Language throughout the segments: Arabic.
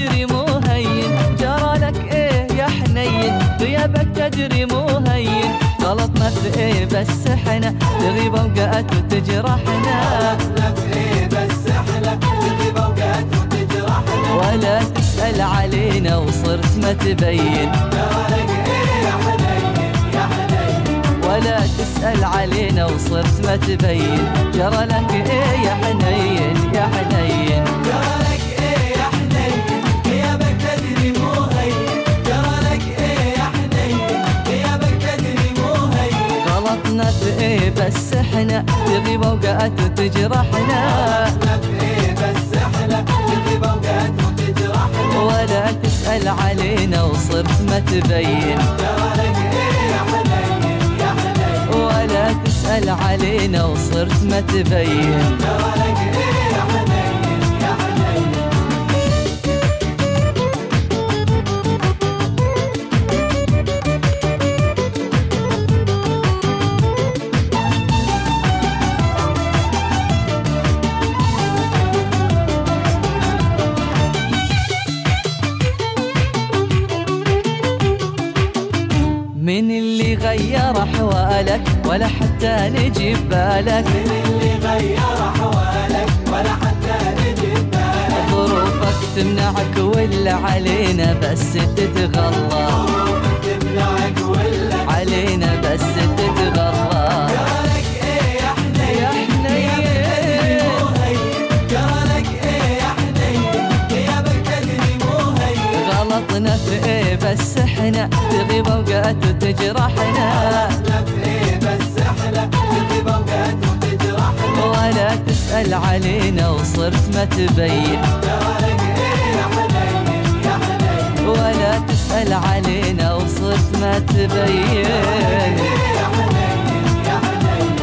تدري مو هين، جرى لك ايه يا حنين، غيابك تدري مو هين، غلطنا في ايه بس احنا تغيب اوقات وتجرحنا، غلطنا في ايه بس احنا تغيب اوقات وتجرحنا، ولا تسأل علينا وصرت ما تبين، جرى لك ايه يا حنين يا حنين، ولا تسأل علينا وصرت ما تبين، جرى لك ايه يا حنين يا حنين، جرى لك ايه يا حنين، غيابك تدري مو هين، جرى لك ايه يا حنين، غيابك تدري مو هين، غلطنا في ايه بس احنا تغيب اوقات وتجرحنا، غلطنا في ايه بس احنا تغيب اوقات وتجرحنا، ولا تسأل علينا وصرت ما تبين، جرى لك ايه يا حنين يا حنين، ولا تسأل علينا وصرت ما تبين. جرى لك ايه يا حنين يا حنين. من اللي غير أحوالك ولا حتى نجيب بالك، من اللي غير أحوالك ولا حتى نجيب بالك، ظروفك تمنعك ولا علينا بس تتغلى، ظروفك تمنعك ولا علينا بس تتغلى، جرى لك ايه يا حنين يا غيابك تدري مو حنين، هين، جرى لك ايه يا حنين غيابك تدري مو هين، غلطنا في ايه بس احنا تغيب اوقات وتجرحنا، غلطنا في ايه بس احنا تغيب اوقات وتجرحنا، ولا تسأل علينا وصرت ما تبين، جرى لك ايه يا حنين يا حنين، ولا تسأل علينا وصرت ما تبين. ايه يا حنين يا حنين.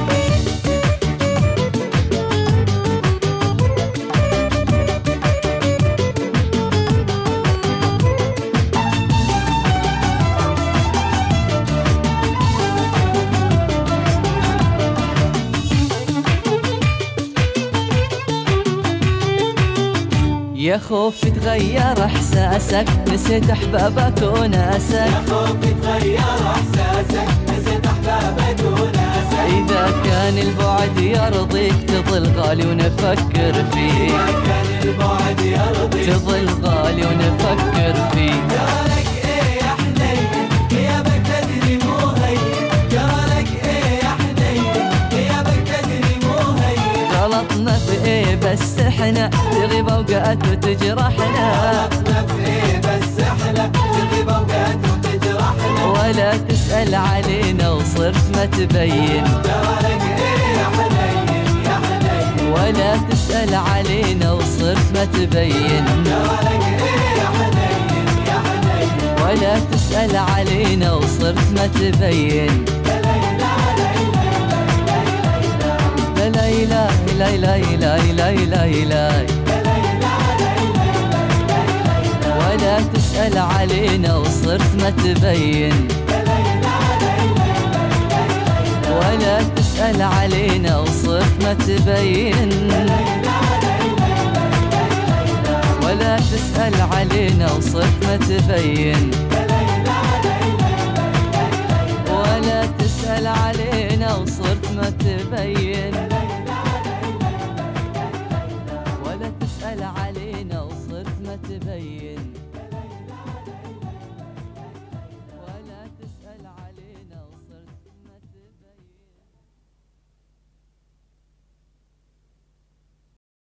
يا خوف تغير احساسك، نسيت احبابك وناسك، يا خوف تغير احساسك، نسيت احبابك وناسك، اذا كان البعد يرضيك تظل غالي ونفكر فيك، إذا كان البعد يرضيك تظل غالي ونفكر فيك، جرى لك ايه يا حنين غيابك تدري مو هين، جرى لك ايه يا حنين غيابك تدري مو هين، غلطنا في ايه بس احنا تغيب اوقات وتجرحنا، غلطنا في ايه بس احنا تغيب اوقات وتجرحنا، ولا تسأل علينا وصرت ما تبين، جرى لك ايه يا حنين يا حنين، ولا تسأل علينا وصرت ما تبين، جرى لك ايه يا حنين يا حنين، ولا تسأل علينا وصرت ما تبين. لا إله إلا إله إلا إله إلا إله، ولا تسأل علينا وصرت ما تبين، ولا تسأل علينا وصرت ما تبين، ولا تسأل علينا وصرت ما تبين، ولا تسأل علينا وصرت ما تبين.